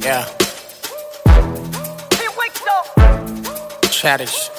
Yeah. Chadish.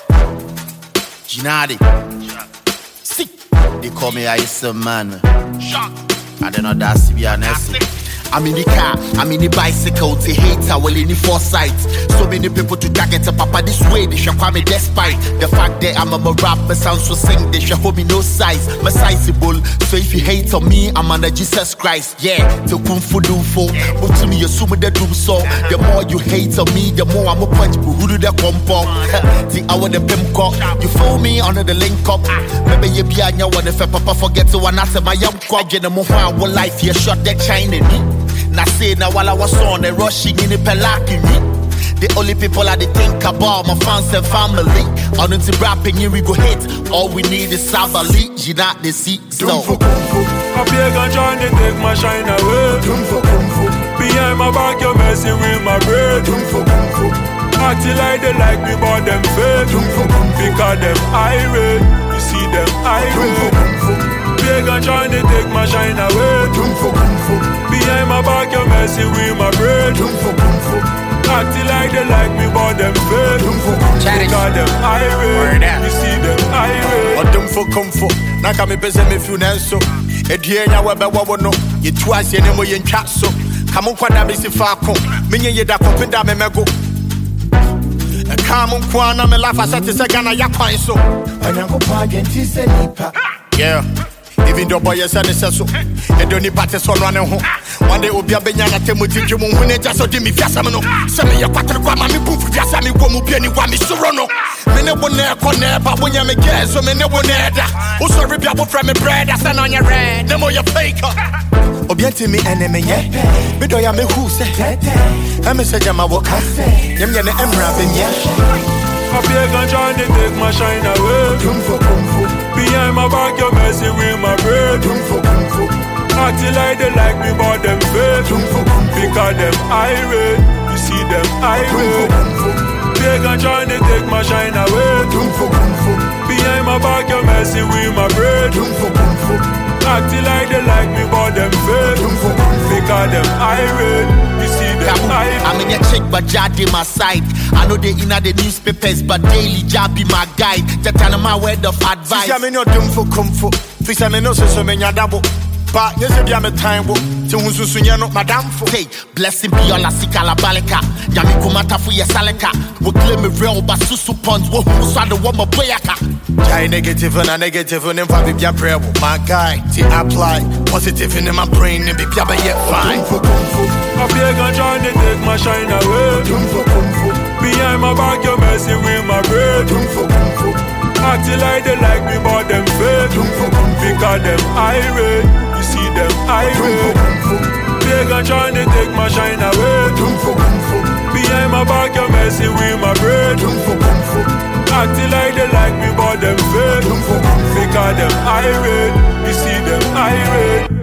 Ginadi. See, they call me Aisa man. I don't know that's to be honest. I'm in the car, I'm in the bicycle, to hater, well in the foresight. So many people to target a papa this way, they shall call me despite the fact that I'm a rapper, sound so sing, they shall hold me no size. My sizable, so if you hate on me, I'm under Jesus Christ. Yeah, to kung fu do for, move to me, assume the doom so. The more you hate on me, the more I'm a punch, but who do the compound? The hour the pimp cop, you fool me under the link up. Maybe you be on your one if a papa forget to one after my young crowd, get a more life, you shot that China. Now say now while I was on the rushing in the pelaki me. The only people I think about my fans and family. On into rapping here we go hit. All we need is Savali, you not the seat. So I beg and trying to take my shine away. Behind my back you're messing with my brain. Acting like they like me but them fake. Because them irate, you see them irate. Beg and trying to take my shine away. Behind my back you're messing with my brain. Acting like they like me but them fake. Because them irate, you see them irate. Or them for comfort. Now come me busy me feel so. Edienya webe wawono. Ye twice ye nemo ye chat so. Come on kwada me si fako. Minye ye da kopinda me mego. Come on kwana me laugh as I say Ghana ya kwan so. Anyango pa genti se nipa. Yeah. Even though boy is an so, and don't party so running home. One day will be a benyana temuti jumu when it just did me fiasamino. Some of your patrona, me poof, Yasami, Gomu, Penny, Wami, Surono. Many one never corner, but when you make gas, so many one never. Also, rip your from a bread, as an on your red, no more your faker. Obianti me enemy, yeah. Bidoya me who say, I'm a Sajama Waka, Yamana Emra, yeah. I beg and trying to take my shine away. Behind my back you're messing with my brain. Acting like they like me but them fake. Because them irate, you see them irate. Beg and trying to take my shine away. Behind my back you're messing with my brain. Acting like they like me but them fake. Because them irate, you see them irate. I'm in a check but Jadi my side. I know they in the newspapers but daily job be my guide. That my word of advice. Fisa me no dum for comfort. Fisa me no so me double. But yes, if you have a time, to Unsusunya, not Madame for. Hey, blessing be all a sikala baleka. Yami kumata for your saleka. We claim a real but susu ponds. Wo who saw the woman boyaka. Try negative and a negative and then probably be a prayer. My guy, to apply positive in my brain and be piaba yet fine. I beg and trying to take my shine away. Behind my back you're messing with my brain. Acting like they like me but them fake. Because them irate, you see them irate. Beg and trying to take my shine away. Behind my back you're messing with my brain. Acting like they like me but them fake. Because them irate, you see them irate.